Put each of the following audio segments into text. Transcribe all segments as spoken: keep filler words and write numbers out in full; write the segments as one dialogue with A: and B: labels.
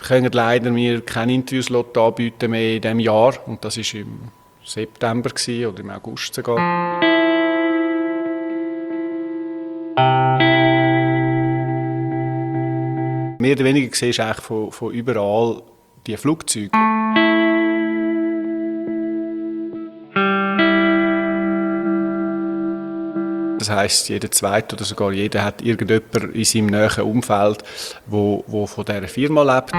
A: können leider mir keine Interviewslot anbieten mehr in diesem Jahr. Und das war im September gewesen, oder im August sogar. Mehr oder weniger siehst du eigentlich von, von überall die Flugzeuge. Das heisst, jeder Zweite oder sogar jeder hat irgendjemanden in seinem näheren Umfeld, wo, wo von dieser Firma lebt.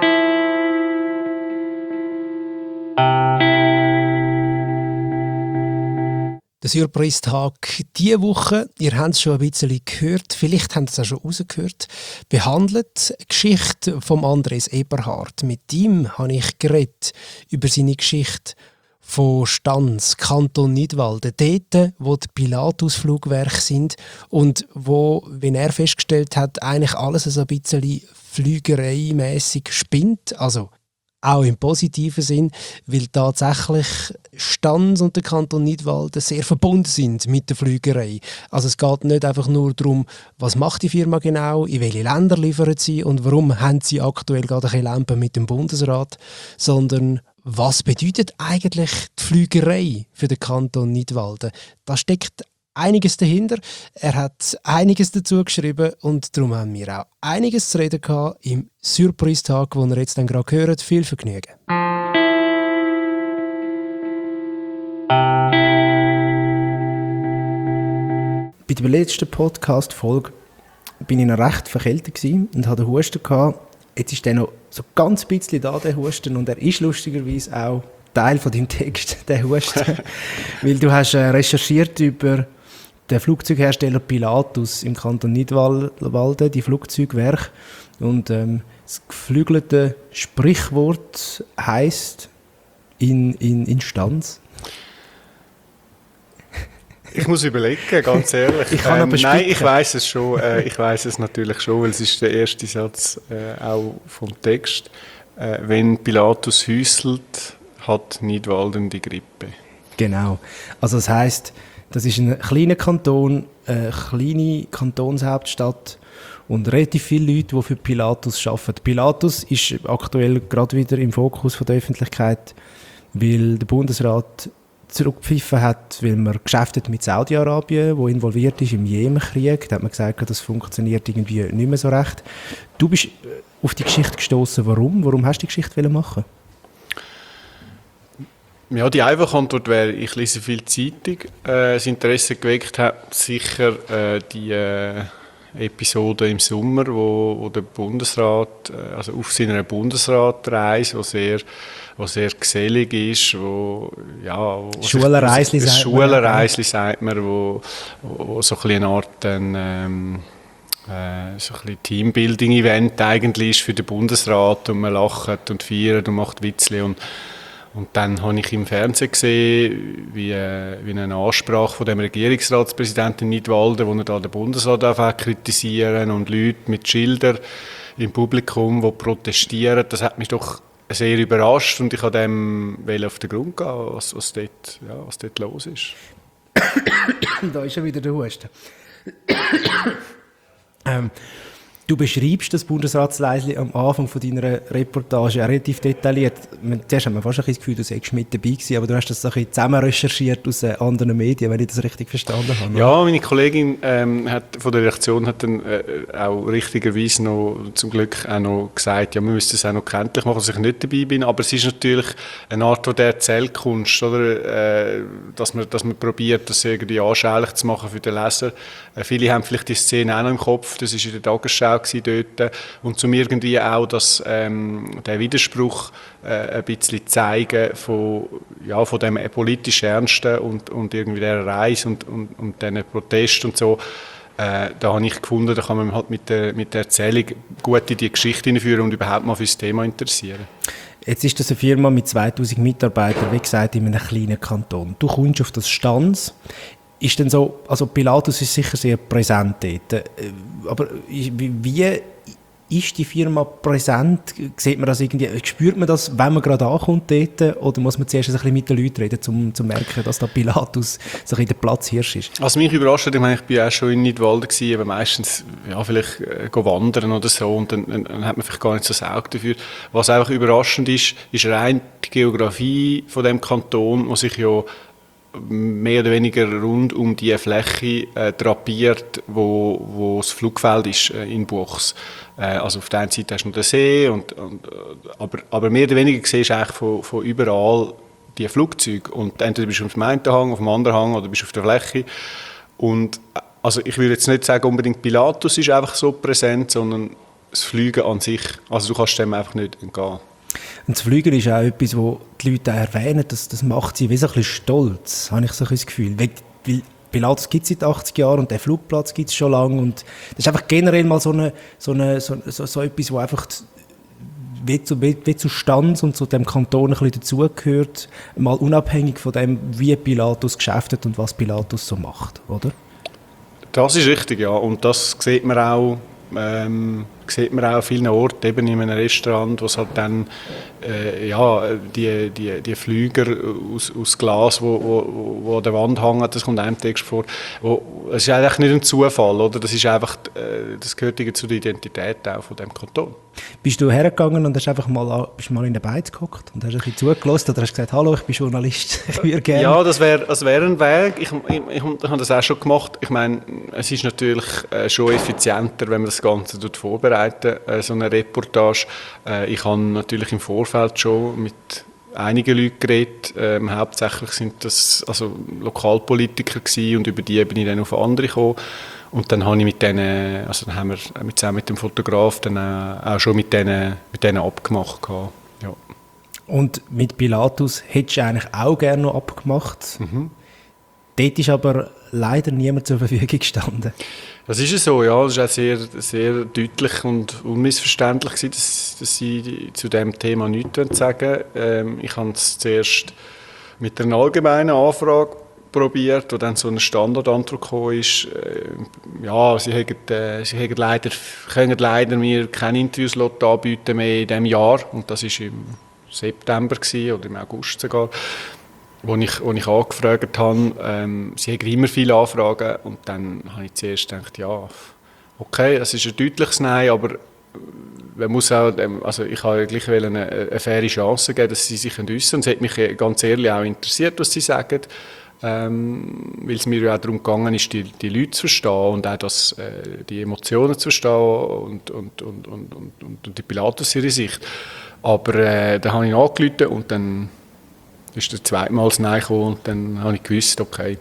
B: Der Surprise-Tag diese Woche, ihr habt es schon ein bisschen gehört, vielleicht habt ihr es auch schon rausgehört, behandelt die Geschichte von Andres Eberhard. Mit ihm habe ich geredet über seine Geschichte von Stans, Kanton Nidwalden, dort, wo die Pilatus-Flugwerke sind und wo, wie er festgestellt hat, eigentlich alles so ein bisschen flügereimässig spinnt, also auch im positiven Sinn, weil tatsächlich Stans und der Kanton Nidwalden sehr verbunden sind mit der Flügerei. Also es geht nicht einfach nur darum, was macht die Firma genau, in welche Länder liefern sie und warum haben sie aktuell gerade ein bisschen Lampen mit dem Bundesrat, sondern was bedeutet eigentlich die Flügerei für den Kanton Nidwalden? Da steckt einiges dahinter. Er hat einiges dazu geschrieben und darum haben wir auch einiges zu reden gehabt im Surprise-Tag, den ihr jetzt dann gerade hört. Viel Vergnügen.
C: Bei der letzten Podcast-Folge bin ich noch recht verkältet und hatte einen Husten gehabt. Jetzt ist der noch so ganz bisschen da, der Husten, und er ist lustigerweise auch Teil von deinem Text, der Husten. Weil du hast äh, recherchiert über den Flugzeughersteller Pilatus im Kanton Nidwalden, die Flugzeugwerke. Und ähm, das geflügelte Sprichwort heisst in, in, in Stans.
A: Ich muss überlegen, ganz ehrlich.
C: Ich kann
A: ähm,
C: aber
A: nein, ich weiß es schon. Äh, ich weiß es natürlich schon, weil es ist der erste Satz äh, auch vom Text. Äh, wenn Pilatus hüsselt, hat Nidwalden die Grippe.
C: Genau. Also das heisst, das ist ein kleiner Kanton, eine kleine Kantonshauptstadt und relativ viele Leute, die für Pilatus arbeiten. Pilatus ist aktuell gerade wieder im Fokus der Öffentlichkeit, weil der Bundesrat zurückgepfiffen hat, weil man Geschäfte mit Saudi-Arabien, wo involviert ist im Jemenkrieg, da hat man gesagt, das funktioniert irgendwie nicht mehr so recht. Du bist auf die Geschichte gestoßen. Warum? Warum hast du die Geschichte machen?
A: Ja, die einfache Antwort wäre, ich lese viel Zeitung. Äh, das Interesse geweckt hat sicher äh, die äh, Episode im Sommer, wo, wo der Bundesrat, äh, also auf seiner Bundesratreise, wo sehr wo sehr gesellig ist, wo ja, wo
C: Schulenreisli
A: sich,
C: sagt
A: Schulenreisli sagt man, wo, wo so ein eine Art ein, ähm, äh, so ein Teambuilding-Event eigentlich ist für den Bundesrat und man lacht und feiert und macht Witzli und und dann habe ich im Fernsehen gesehen, wie, äh, wie eine Ansprache von dem Regierungsratspräsidenten Nidwalden, wo er da den Bundesrat anfängt kritisieren und Leute mit Schildern im Publikum, die protestieren. Das hat mich doch sehr überrascht und ich wollte dem auf den Grund gehen, was, was, dort, ja, was dort los ist.
C: Da ist schon wieder der Husten. ähm, du beschreibst das Bundesratsleisli am Anfang von deiner Reportage relativ detailliert. Zuerst haben wir fast ein das Gefühl, du seist mit dabei gewesen, aber du hast das so ein bisschen zusammen recherchiert aus äh, anderen Medien, wenn ich das richtig verstanden habe.
A: Ja, oder? Meine Kollegin ähm, hat, von der Redaktion hat dann äh, auch richtigerweise noch zum Glück auch noch gesagt, ja, wir müssen es auch noch kenntlich machen, dass ich nicht dabei bin, aber es ist natürlich eine Art von der Erzählkunst, oder? Äh, dass man, dass man probiert, das irgendwie anschaulich zu machen für den Leser. Äh, viele haben vielleicht die Szene auch noch im Kopf, das ist in der Tagesschau dort, und zum irgendwie auch das, ähm, den Widerspruch äh, ein bisschen zeigen von, ja, von dem politisch Ernsten und, und irgendwie der Reise und, und, und diesen Protest und so. Äh, da habe ich gefunden, da kann man halt mit der, mit der Erzählung gut in die Geschichte hineinführen und überhaupt mal für das Thema interessieren.
C: Jetzt ist das eine Firma mit zweitausend Mitarbeitern, wie gesagt, in einem kleinen Kanton. Du kommst auf das Stans. Ist denn so, also Pilatus ist sicher sehr präsent dort, aber wie ist die Firma präsent? Sieht man das irgendwie, spürt man das, wenn man gerade ankommt dort? Oder muss man zuerst ein bisschen mit den Leuten reden, um zu merken, dass da Pilatus so ein der Platzhirsch ist?
A: Was mich überrascht hat, ich meine, ich bin auch schon in Nidwalden gewesen, aber meistens ja, vielleicht äh, go wandern oder so und dann, dann, dann hat man vielleicht gar nicht so das Auge dafür. Was einfach überraschend ist, ist rein die Geografie von dem Kanton, wo sich ja mehr oder weniger rund um die Fläche äh, drapiert, wo, wo das Flugfeld ist äh, in Buchs. Äh, also auf der einen Seite hast du noch den See, und, und, aber, aber mehr oder weniger siehst du eigentlich von, von überall die Flugzeuge. Und entweder bist du auf dem einen Hang, auf dem anderen Hang oder bist auf der Fläche. Und also ich würde jetzt nicht sagen, unbedingt Pilatus ist einfach so präsent, sondern das Fliegen an sich. Also du kannst dem einfach nicht entgehen.
C: Und das Fliegen ist auch etwas, wo die Leute auch erwähnen, das, das macht sie wie so ein bisschen stolz, habe ich so ein das Gefühl. Weil, weil Pilatus gibt es seit achtzig Jahren und der Flugplatz gibt es schon lange. Und das ist einfach generell mal so, eine, so, eine, so, so, so etwas, wo einfach wie zu, wie, wie zu Stanz und zu dem Kanton ein bisschen dazugehört, mal unabhängig von dem, wie Pilatus geschäftet und was Pilatus so macht, oder?
A: Das ist richtig, ja. Und das sieht man auch, ähm, sieht man auch an vielen Orten, eben in einem Restaurant, wo es halt dann äh, ja, die, die, die Flüger aus, aus Glas, wo, wo, wo an der Wand hängen, das kommt einem Text vor. Wo, es ist eigentlich nicht ein Zufall, oder? Das ist einfach, äh, das gehört zu der Identität auch von dem Kanton.
C: Bist du hergegangen und hast einfach mal, bist mal in den Beiz gehockt und hast ein bisschen zugelassen oder hast gesagt, hallo, ich bin Journalist, ich würde gerne...
A: Ja, das wäre das wär ein Weg. Ich, ich, ich, ich habe das auch schon gemacht. Ich meine, es ist natürlich äh, schon effizienter, wenn man das Ganze vorbereitet, äh, so eine Reportage. Äh, ich habe natürlich im Vorfeld schon mit einigen Leuten geredet. Ähm, hauptsächlich sind das also Lokalpolitiker gewesen, und über die bin ich dann auf andere gekommen. Und dann habe ich mit denen, also dann haben wir zusammen mit dem Fotograf dann auch schon mit denen, mit denen abgemacht gehabt. Ja.
C: Und mit Pilatus hättest du eigentlich auch gerne noch abgemacht. Mhm. Dort ist aber leider niemand zur Verfügung gestanden.
A: Das ist es so, ja. Das war auch sehr, sehr deutlich und unmissverständlich gewesen, dass, dass sie zu diesem Thema nichts sagen wollen. Ähm, ich habe es zuerst mit einer allgemeinen Anfrage probiert, wo dann so eine Standardantwort gekommen ist. Äh, ja, sie, haben, äh, sie haben leider, können leider mir keine Interviewslot anbieten mehr in diesem Jahr. Und das war im September gewesen, oder im August sogar, wo ich, wo ich angefragt habe. Ähm, sie haben immer viele Anfragen, und dann habe ich zuerst gedacht, ja, okay, es ist ein deutliches Nein, aber man muss auch, also ich habe gleich eine, eine faire Chance geben, dass sie sich äußern können. Es hat mich ganz ehrlich auch interessiert, was sie sagen. Ähm, weil es mir ja auch darum gegangen ist, die, die Leute zu verstehen und auch das, äh, die Emotionen zu verstehen und, und, und, und, und, und die Pilatus ihre Sicht. Aber äh, dann habe ich angerufen und dann ist der zweite Mal das Nein gekommen, und dann habe ich gewusst, okay.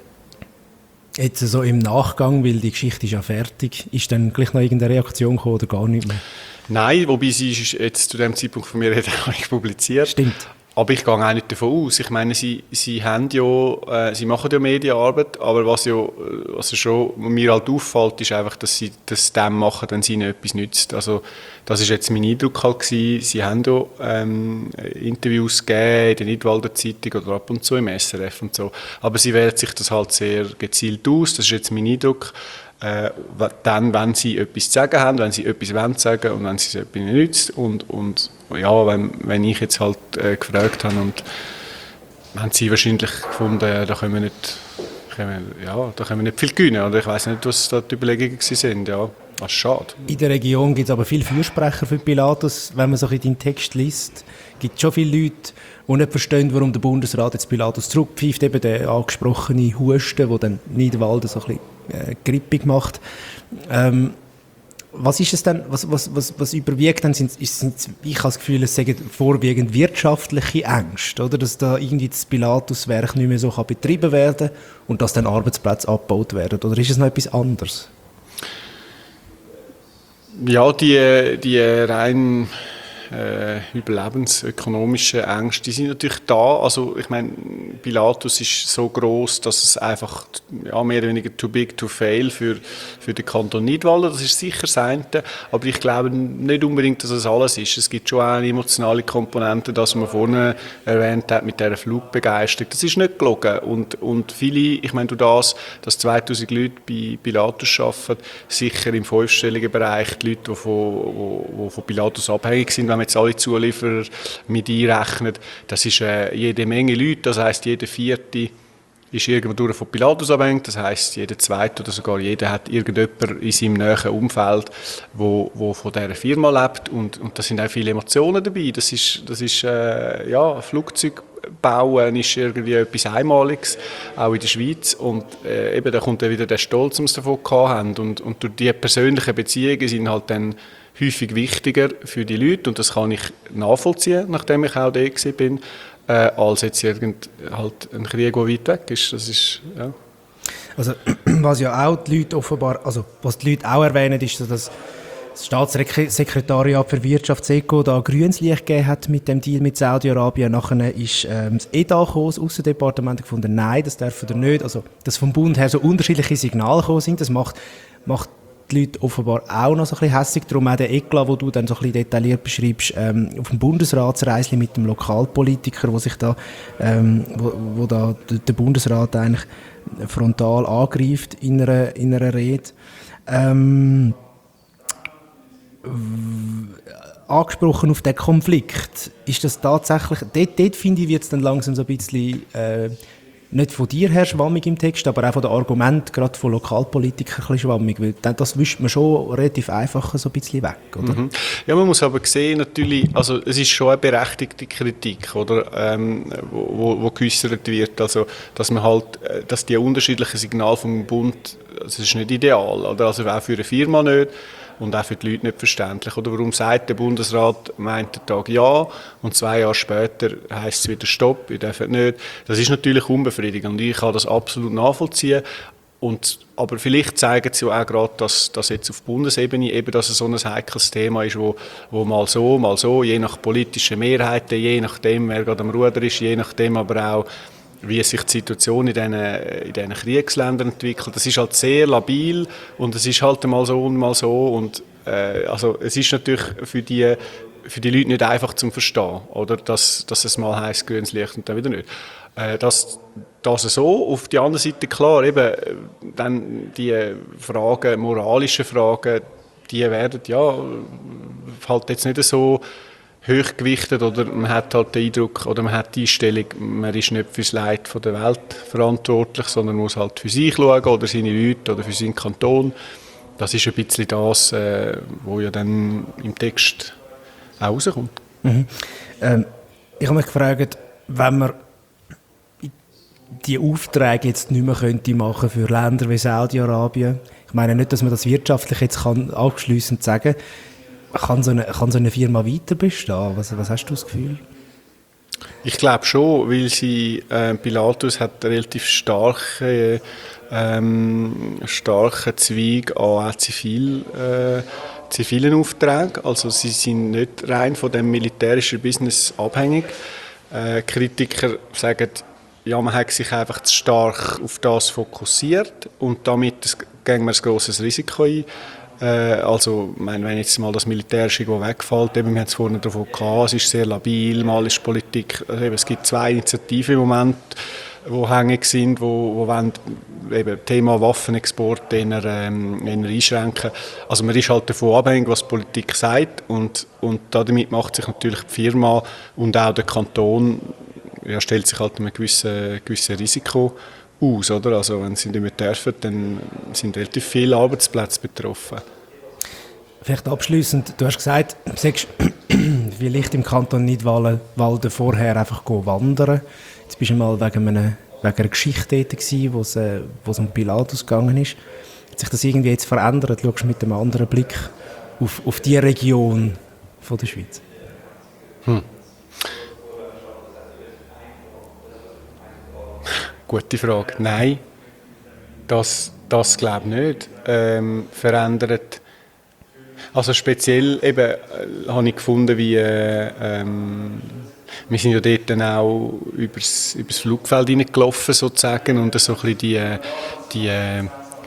C: Jetzt so im Nachgang, weil die Geschichte ist ja fertig, ist dann gleich noch irgendeine Reaktion gekommen oder gar nicht mehr?
A: Nein, wobei sie ist jetzt zu dem Zeitpunkt von mir auch nicht publiziert.
C: Stimmt.
A: Aber ich gehe auch nicht davon aus. Ich meine, sie, sie, haben ja, äh, sie machen ja Medienarbeit, aber was, ja, was ja schon mir halt auffällt, ist einfach, dass sie das dem machen, wenn sie ihnen etwas nützt. Also, das war jetzt mein Eindruck halt gewesen. Sie haben ja ähm, Interviews gegeben in der Nidwalder Zeitung oder ab und zu im S R F und so. Aber sie wählen sich das halt sehr gezielt aus. Das ist jetzt mein Eindruck. Äh, dann, wenn sie etwas zu sagen haben, wenn sie etwas wollen sagen und wenn sie es etwas nützt. Und, und ja, wenn, wenn ich jetzt halt äh, gefragt habe, und haben sie wahrscheinlich gefunden, ja, da können wir nicht, können wir, ja, da können wir nicht viel gewinnen. Oder ich weiss nicht, was da die Überlegungen waren. Ja, das ist schade.
C: In der Region gibt es aber viele Fürsprecher für Pilatus. Wenn man so in deinen Text liest, gibt es schon viele Leute, die nicht verstehen, warum der Bundesrat jetzt Pilatus zurückpfeift. Eben der angesprochene Husten, der dann Niederwalden so ein bisschen äh, grippig macht. Ähm, was ist es denn, was, was, was, was überwiegt dann? Sind, sind, ich habe das Gefühl, es sind vorwiegend wirtschaftliche Ängste, oder? Dass da irgendwie das Pilatuswerk nicht mehr so kann betrieben werden kann und dass dann Arbeitsplätze abgebaut werden. Oder ist es noch etwas anderes?
A: Ja, die, die rein äh, überlebensökonomischen Ängste, die sind natürlich da. Also ich meine, Pilatus ist so groß, dass es einfach ja, mehr oder weniger too big to fail für, für den Kanton Nidwalden. Das ist sicher das eine, aber ich glaube nicht unbedingt, dass das alles ist. Es gibt schon auch eine emotionale Komponente, das man vorne erwähnt hat, mit dieser Flugbegeisterung. Das ist nicht gelogen. Und, und viele, ich meine, du das, dass zweitausend Leute bei Pilatus arbeiten, sicher im fünfstelligen Bereich, die Leute, die von, die, die von Pilatus abhängig sind, wenn man jetzt alle Zulieferer mit einrechnet, das ist äh, jede Menge Leute, das heisst, jeder Vierte ist irgendwo von Pilatus abhängig, das heisst, jeder Zweite oder sogar jeder hat irgendjemand in seinem näheren Umfeld, wo, wo von dieser Firma lebt und, und da sind auch viele Emotionen dabei, das ist, das ist äh, ja, Flugzeug bauen ist irgendwie etwas Einmaliges, auch in der Schweiz. Und äh, eben, da kommt dann wieder der Stolz, den wir davon gehabt haben. Und, und durch die persönlichen Beziehungen sind halt dann häufig wichtiger für die Leute. Und das kann ich nachvollziehen, nachdem ich auch da bin, äh, als jetzt irgend halt ein Krieg, der weit weg ist. Das ist, ja.
C: Also, was ja auch die Leute offenbar, also was die Leute auch erwähnen, ist, dass das Staatssekretariat für Wirtschaft SECO da grünes Licht gegeben hat mit dem Deal mit Saudi-Arabien. Nachher ist ähm, das E D A gekommen, das Aussendepartement gefunden, nein, das dürfen wir nicht. Also, dass vom Bund her so unterschiedliche Signale gekommen sind, das macht, macht die Leute offenbar auch noch so ein bisschen hässig. Darum auch der Eklat, den du dann so ein bisschen detailliert beschreibst, ähm, auf dem Bundesratsreisli mit dem Lokalpolitiker, wo sich da, ähm, wo, wo da der Bundesrat eigentlich frontal angreift in einer, in einer Rede. Ähm, angesprochen auf den Konflikt, ist das tatsächlich, dort, dort finde ich, wird es dann langsam so ein bisschen, äh, nicht von dir her schwammig im Text, aber auch von den Argumenten, gerade von Lokalpolitikern ein bisschen schwammig, weil das wischt man schon relativ einfach so ein bisschen weg, oder?
A: Mhm. Ja, man muss aber sehen, natürlich, also es ist schon eine berechtigte Kritik, oder, ähm, wo, wo geäussert wird, also, dass man halt, dass die unterschiedlichen Signale vom Bund, das ist nicht ideal, oder, also auch für eine Firma nicht, und auch für die Leute nicht verständlich. Oder warum sagt der Bundesrat, meint der Tag ja und zwei Jahre später heisst es wieder Stopp, ihr dürft nicht. Das ist natürlich unbefriedigend und ich kann das absolut nachvollziehen. Und, aber vielleicht zeigen sie auch gerade, dass, dass jetzt auf Bundesebene eben dass es so ein heikles Thema ist, wo, wo mal so, mal so, je nach politischen Mehrheiten, je nachdem, wer gerade am Ruder ist, je nachdem aber auch, wie sich die Situation in diesen, in diesen Kriegsländern entwickelt. Das ist halt sehr labil und es ist halt mal so und mal so. Und, äh, also es ist natürlich für die, für die Leute nicht einfach zum Verstehen, oder? Dass, dass es mal heisst, grünes Licht und dann wieder nicht. Äh, das, das so. Auf der anderen Seite, klar, eben, dann die Fragen, moralische Fragen, die werden ja halt jetzt nicht so hochgewichtet oder man hat halt den Eindruck oder man hat die Einstellung, man ist nicht fürs Leid der Welt verantwortlich, sondern muss halt für sich schauen oder seine Leute oder für seinen Kanton. Das ist ein bisschen das, äh, was ja dann im Text auch rauskommt.
C: Mhm. Ähm, ich habe mich gefragt, wenn man die Aufträge jetzt nicht mehr könnte machen für Länder wie Saudi-Arabien, ich meine nicht, dass man das wirtschaftlich jetzt kann abschliessend sagen kann, Kann so, eine, kann so eine Firma weiter bestehen? Was, was hast du das Gefühl?
A: Ich glaube schon, weil sie, äh, Pilatus hat relativ starke, ähm, starke Zweig an Zivil, äh, zivilen Aufträgen. Also sie sind nicht rein von dem militärischen Business abhängig. Äh, Kritiker sagen, ja, man hat sich einfach zu stark auf das fokussiert und damit gehen wir ein grosses Risiko ein. Also, ich meine, wenn jetzt mal das Militärische wegfällt, eben, wir haben es vorhin davon gehabt, es ist sehr labil, mal ist Politik, also eben, es gibt zwei Initiativen im Moment, die hängig sind, wo, wo wollen, eben, Thema Waffenexport eher, ähm, eher einschränken. Also man ist halt davon abhängig, was die Politik sagt und, und damit macht sich natürlich die Firma und auch der Kanton, ja, stellt sich halt ein gewisses, gewisses Risiko aus, oder? Also wenn sie nicht mehr dürfen, dann sind relativ viele Arbeitsplätze betroffen.
C: Vielleicht abschliessend, du hast gesagt, du sagst, vielleicht im Kanton Nidwalden vorher einfach wandern. Jetzt bist du mal wegen einer, wegen einer Geschichte gewesen, wo es, äh, wo es um Pilatus gegangen ist. Hat sich das irgendwie jetzt verändert? Schaust du mit einem anderen Blick auf, auf die Region von der Schweiz?
A: Hm. Gute Frage. Nein, das, das glaube ich nicht. Ähm, verändert. Also speziell eben äh, habe ich gefunden, wie äh, ähm, wir sind ja dort dann auch übers, übers Flugfeld hineingelaufen sozusagen und so ein bisschen die, die, äh,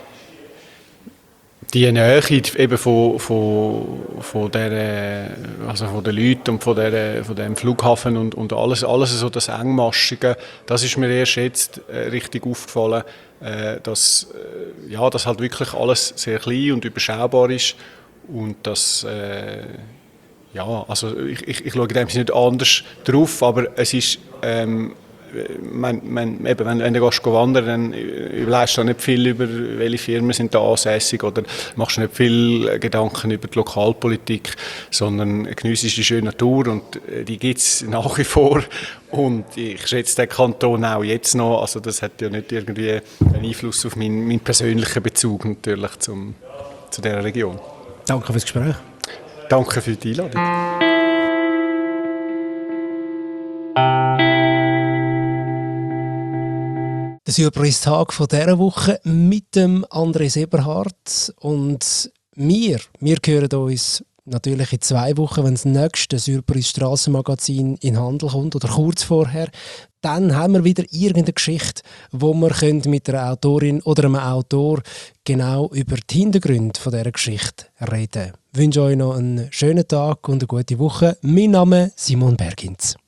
A: die Nähe eben von, von, von, der, also von den Leuten und von, der, von dem Flughafen und, und alles, alles so das Engmaschige, das ist mir erst jetzt äh, richtig aufgefallen, äh, dass, äh, ja, dass halt wirklich alles sehr klein und überschaubar ist und dass äh, ja, also ich, ich, ich schaue in dem Sinne nicht anders drauf, aber es ist ähm, Man, man, eben, wenn, wenn du gehst wandern, dann überlegst du nicht viel über, welche Firmen sind da ansässig oder machst nicht viel Gedanken über die Lokalpolitik, sondern geniessest die schöne Natur und die gibt es nach wie vor und ich schätze den Kanton auch jetzt noch, also das hat ja nicht irgendwie einen Einfluss auf meinen, meinen persönlichen Bezug natürlich zum, zu dieser Region.
C: Danke fürs Gespräch.
A: Danke für die Einladung.
B: Der Surprise-Tag von dieser Woche mit dem Andres Eberhardt. Und wir, wir hören uns natürlich in zwei Wochen, wenn das nächste Surprise-Strassenmagazin in Handel kommt oder kurz vorher. Dann haben wir wieder irgendeine Geschichte, wo wir mit einer Autorin oder einem Autor genau über die Hintergründe von dieser Geschichte reden können. Ich wünsche euch noch einen schönen Tag und eine gute Woche. Mein Name ist Simon Bergins.